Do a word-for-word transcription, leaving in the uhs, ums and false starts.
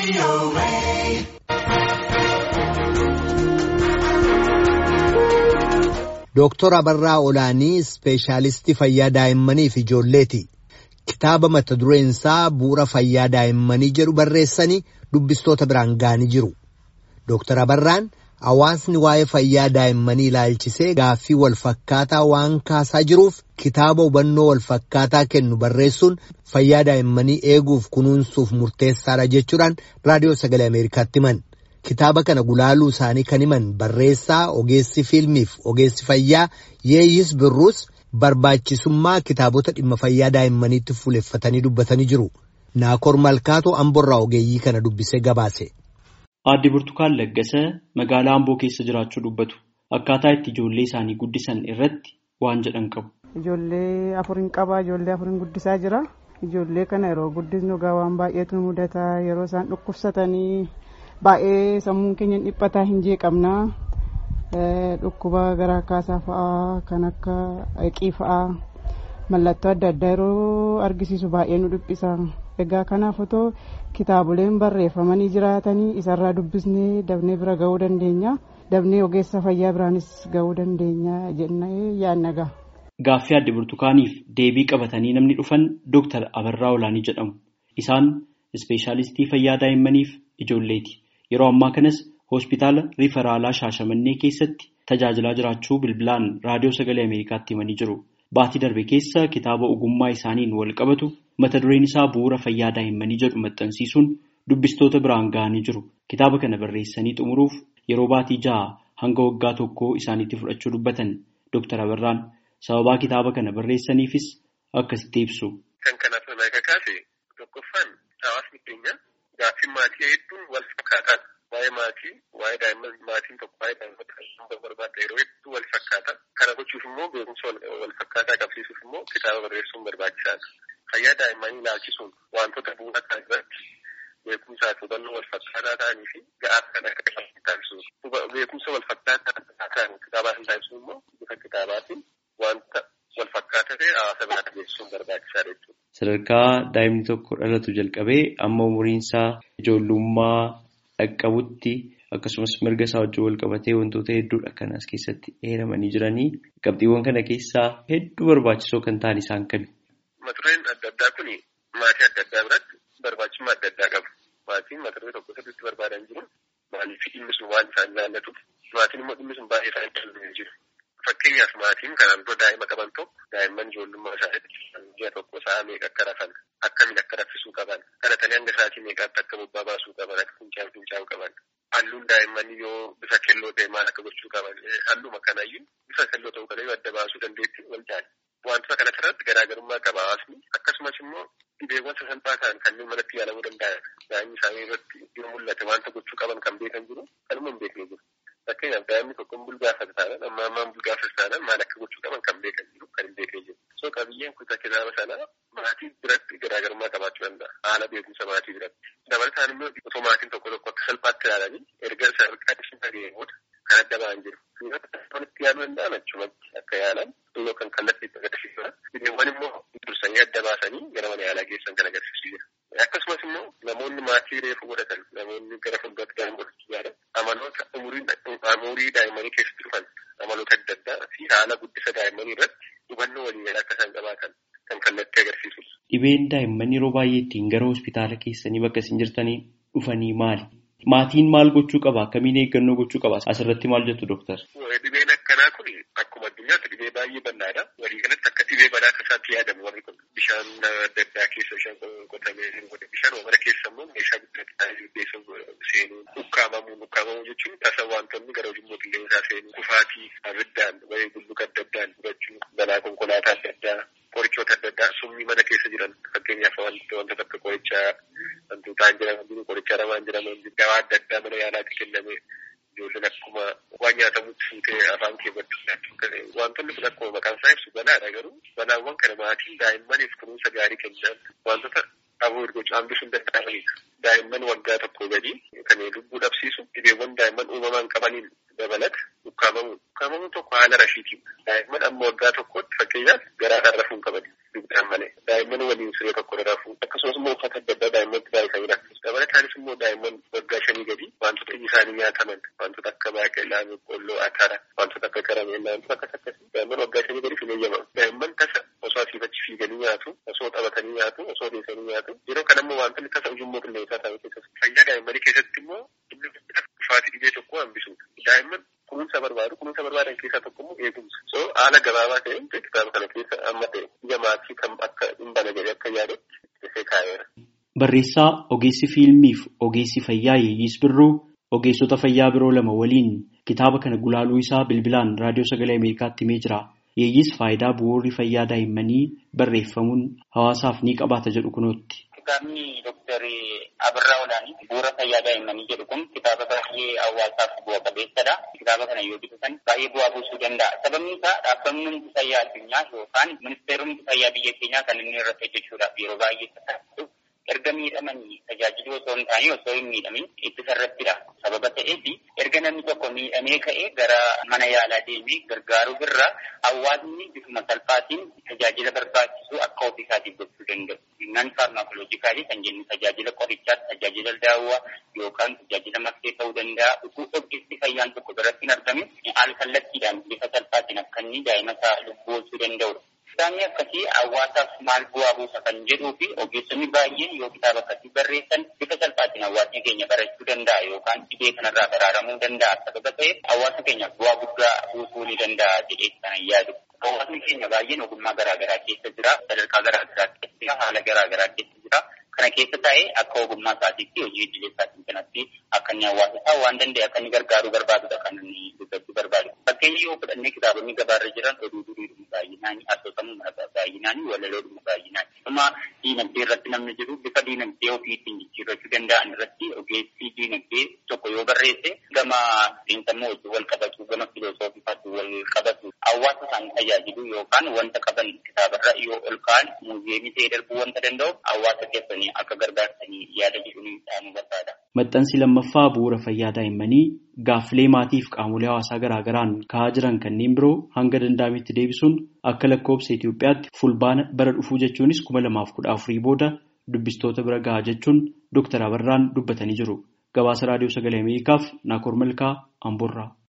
Dooktor Abarraa Olaanii ispeeshaalistii fayyaa daa'immanii fi ijoolleeti. Kitaaba mata dureen isaa bu'uura fayyaa daa'immanii jedhu barreessanii dubbistoota biraan ga'anii jiru. Dooktor Abarraan hawaasni waa'ee fayyaa daa'immanii ilaalchisee gaaffii walfakkaataa waan kaasaa jiruuf kitaaba hubannoo walfakkaataa kennu barreessuun fayyaa daa'immanii eeguuf kunuunsuuf murteessaadha jechuudhaan raadiyoo sagalee Ameerikaatti himan. Kitaaba kana gulaaluu isaanii kan himan barreessaa ogeessi fiilmiif ogeessi fayyaa Yeeyyis Birruus barbaachisummaa kitaabota dhimma fayyaa daa'immaniitti fuuleffatanii dubbatanii jiru. Naakoor Malkaatoo Amborraa ogeeyyii kana dubbisee gabaase. Aadde Burtukaan Laggasee magaalaa Amboo keessa jiraachuu dubbatu. Akkaataa itti ijoollee isaanii guddisan irratti waan jedhan qabu. Ijoollee afurin qaba, ijoollee afurin guddisaa jira. Ijoollee kana yeroo guddisnu waan baay'eetu mudata. Yeroo isaan dhukkubsatanii baay'ee sammuun keenya dhiphataa hin jeeqamna. Dhukkuba garaa kaasaa fa'aa kan akka eqii fa'aa mallattoo adda addaa yeroo argisiisu baay'ee nu dhiphisa. Egaa kanaaf otoo kitaaboleen barreeffamanii jiraatanii isarraa dubbisnee dabnee bira ga'uu dandeenya. Dabnee ogeessa fayyaa biraanis ga'uu dandeenya jennee yaadna. Gaaffii Aadde Burtukaaniif deebii qabatanii namni dhufan Dooktar Abarraa Olaanii jedhamu. Isaan ispeeshaalistii fayyaa daa'immaniif ijoolleeti. Yeroo ammaa kanas hospitaala riiferaalaa Shaashamannee keessatti tajaajilaa jiraachuu bilbilaan raadiyoo sagalee Ameerikaatti himanii jiru. Baatii darbe keessa kitaaba ogummaa isaaniin wal qabatu mata dureen isaa bu'uura fayyaa daa'immanii jedhu maxxansiisuun dubbistoota biraan ga'anii jiru. Kitaaba kana barreessanii xumuruuf yeroo baatii ja'a hanga waggaa tokkoo isaaniitti fudhachuu dubbatan Dooktar Abarraan sababaa kitaaba kana barreessaniifis akkasitti ibsu. Kan kanaaf nama kakaase tokkoffaan hawaasni keenya gaaffii maatii hedduun wal fakkaatan. Waa'ee maatii, waa'ee daa'imman maatiin tokko waa'ee daa'imman kan barbaadda yeroo hedduu wal fakkaatan. Kana gochuuf immoo beekumsa wal fakkaataa qabsiisuuf immoo kitaaba barreessuun barbaachisaadha. Fayyaa daa'immanii ilaalchisuun wantoota bu'uura ta'an irratti beekumsaa fi hubannoo wal fakkaataa ta'anii fi ga'aa kan akka taasisuuf. Beekumsa wal fakkaataa ta'an kitaabaa hin taasisuun immoo bifa kitaabaatiin wanta wal fakkaataa ta'e hawaasa biraatti beeksisuun barbaachisaadha jechuudha. Sadarkaa daa'imni tokko dhalatu jalqabee amma umuriin isaa ijoollummaa dhaqqabutti akkasumas mirga isaa wajjin wal qabatee wantoota hedduudha kan as keessatti eeramanii jiranii qabxiiwwan kana keessaa hedduu barbaachisoo kan ta'an isaan kami. Mata dureen adda addaa kun maatii adda addaa biratti barbaachisummaa adda addaa qabu. Maatiin mata duree tokko sirriitti barbaadan jiru. Maaliif dhimmi sun waan isaan jaallatuuf maatiin immoo dhimmi sun baay'ee isaan jaallatu jiru. Fakkeenyaaf maatiin kanaan dura daa'ima qaban tokko daa'imman ijoollummaa isaaniitti ji'a tokko sa'a meeqa akka rafan akkamiin akka raffisuu qaban kadhatanii hanga sa'aatii meeqaatti akka bobbaa baasuu qaban akka fincaa'u fincaa'u qaban halluun daa'immanii yoo bifa keelloo ta'e maal akka gochuu qaban halluma kanayyuu bifa keelloo ta'uu kana yoo adda baasuu dandeetti wal jaali. Wantoota kana irratti garaagarummaa qaba hawaasni akkasumas immoo dhibeewwan sasalphaa ta'an kanneen manatti yaalamuu danda'an daa'imni isaanii irratti yoo mul'ate wanta gochuu qaban kan beekan jiru kanuma hin beekne jiru. Fakkeenyaaf daa'imni tokko bulgaafata taanaan amma ammaan bulgaafata taanaan maal akka gochuu qaban kan beekan jiru kan hin beekne jiru. So qabiyyeen kutaa kitaaba sanaa maatii biratti garaagarummaa qabaachuu danda'a haala beekumsa maatii biratti. Dabalataan immoo otoo maatiin tokko tokko akka salphaatti ilaalanii erga sadarkaa ishiin dhaga'ee booda kan adda ba'an jiru. Walitti yaaluu danda'an achumatti akka yaalan yoo kan kallattii itti agarsiisudha. Dhibeewwan immoo dursanii adda baasanii gara mana yaalaa geessan kan agarsiisu jira. Akkasumas immoo namoonni maatii reefu godhatan namoonni gara fuulduraatti daa'ima godhachuu yaadan amaloota umurii daa'immanii keessatti dhufan amaloota adda addaa fi haala guddisa daa'immanii irratti hubannoo waliin akka isaan qabaatan kan kallattii agarsiisudha. Dhibeen daa'imman yeroo baay'ee ittiin gara hospitaala keessanii bakka isin jirtanii dhufanii maali? Maatiin maal gochuu qaba? Akkamiin eeggannoo gochuu qaba? Asirratti maal jettu dooktar? Dhibeen akkanaa kun akkuma addunyaatti dhibee baay'ee bal'aadha. Walii galatti akka dhibee balaa tasaatti yaadamu warri kun bishaan adda addaa keessa bishaan qotamee jiru bishaan wamara keessa immoo meeshaa guddaa keessa seenuu ukkaamamuu ukkaamamuu jechuun tasa wantoonni gara ujummoo qilleensaa seenuu kufaatii abiddaan wayii bulluqa adda addaan gubachuu balaa konkolaataa adda addaa qorichoota adda addaa summii mana keessa jiran fakkeenyaaf wanta akka qorichaa wantoota jedhaman jiru qorichaa ramaan jedhaman dawaa adda addaa mana yaalaatti kenname ijoolleen akkuma waan nyaatamutti fuutee afaan kee baddu wantoonni kun akkuma maqaan isaa ibsu balaadha garuu balaawwan kana maatiin daa'immaniif kunuunsa gaarii kennan wantoota aboo erga hambisuu hin danda'amanidha. Daa'imman waggaa tokko gadii kan lubbuu dhabsiisu dhibeewwan daa'imman uumamaan qabaniin dabalata ukkaamamuun ukkaamamuun tokko haala rashiitiin daa'imman amma waggaa tokkotti fakkeenyaaf garaadhaan rafuu hin qaban dugdaan malee. Daa'imman waliin siree tokko rafuu akkasumas immoo uffata adda addaa daa'imman baay'isanii rakkisu. Dabalataanis immoo daa'imman waggaa shanii gadi wantoota iji isaanii nyaataman wantoota akka baaqelaa, boqqolloo, atara, wantoota akka karameellaa, wantoota akkas akkasii daa'imman waggaa shanii gadi hin eeyyamamu. Daa'imman tasa osoo asiifachi fiiganii nyaatu, osoo taphatanii nyaatu, osoo deessanii nyaatu. Yeroo kana immoo wantoonni tasa ujummoo qilleensaa ta'an keessatti fayyaa daa'immanii keessatti immoo dhufaatii dhibee tokko hambisuudha. Daa'imman kunuunsa barbaadu kunuunsa barbaadan keessaa tokko immoo eegumsa. So haala gabaabaa ta'een kitaaba kana keessa amma ta'e ija maatii kan akka hin bana jedhee akka yaadetti dhufee kaa'eera. Barreessaa ogeessi fiilmiif ogeessi fayyaa Yeeyyis Birruu ogeessota fayyaa biroo lama waliin kitaaba kana gulaaluu isaa bilbilaan raadiyoo sagalee Ameerikaatti himee jira. Yeeyyis faayidaa bu'uurri fayyaa daa'immanii barreeffamuun hawaasaaf ni qabaata jedhu kunootti. Kitaabni Dooktar Abarraa Olaanii bu'uura fayyaa daa'immanii jedhu kun kitaaba baay'ee hawaasaaf bu'a qabeessadha. Kitaaba kana yoo dubbiftan baay'ee bu'aa buusuu danda'a. Sababni isaa dhaabbanni fayyaa addunyaa yookaan ministeeronni fayyaa biyya keenyaa kan inni irratti hojjechuudhaaf yeroo baay'ee taasisu erga miidhamanii tajaajiluu osoo hin taane osoo hin miidhamin ittisa irrattidha. Sababa ta'eef erga namni tokko miidhamee ka'ee gara mana yaalaa deemee gargaaruu irra hawaasni bifuma salphaatiin tajaajila barbaachisu akka ofii isaatiif gochuu danda'u. Nan faarmaakooloojikaalii kan jennu tajaajila qorichaa, tajaajila daawwaa yookaan tajaajila maskee ta'uu danda'a. Utuu ogeessi fayyaan tokko biratti hin argamin al kallattiidhaan bifa salphaatiin akka inni daa'ima isaa lubbuu oolchuu danda'udha. Kitaabni akkasii hawaasaaf maal bu'aa buusa kan jedhuu fi ogeessonni baay'een yoo kitaaba akkasii barreessan bifa salphaatiin hawaasni keenya barachuu danda'a yookaan dhibee kanarraa baraaramuu danda'a. Sababa ta'eef hawaasa keenyaaf bu'aa guddaa buusuu ni danda'a jedhee kan yaadu. Hawaasni keenya baay'een ogummaa garaagaraa keessa jira, sadarkaa garaagaraa keessa jira, haala garaagaraa keessa jira. Kana keessa taa'ee akka ogummaa isaatiitti hojii idilee isaatiin kanatti akka inni hawaasa isaa waan danda'e akka inni gargaaruu barbaadudha kan inni dubbachuu barbaadu. Fakkeenya yoo fudhannee kitaabonni gabaarra jiran oduu duriidhuma baay'inaanii, asoosamuma baay'inaanii, walaloodhuma baay'inaanii. Dhuma diinagdee irratti namni jiru bifa diinagdee ofii ittiin jijjiirrachuu danda'an irratti ogeessi diinagdee tokko yoo barreesse gama xiinsammuu wajjin wal qabatu, gama filoosoofii wal qabatu hawaasa isaanii tajaajilu yookaan wanta qaban kitaabarra yoo ol ka'an muuziyeemii ta'ee darbuu wanta danda'u hawaasa keessanii akka gargaarsanii yaada jedhuun dhaamuu barbaada. Maxxansi lammaffaa bu'uura fayyaa daa'immanii gaaffilee maatiif qaamolee hawaasaa garaagaraan ka'aa jiran kanneen biroo hanga danda'ametti deebisuun akka lakkoobsa Itoophiyaatti fulbaana bara dhufuu jechuunis kuma lamaaf kudha afurii booda dubbistoota bira gahaa jechuun Dooktar Abarraan dubbatanii jiru. Gabaasa raadiyoo sagalee Ameerikaaf Naakoor Malkaa Amboorraa.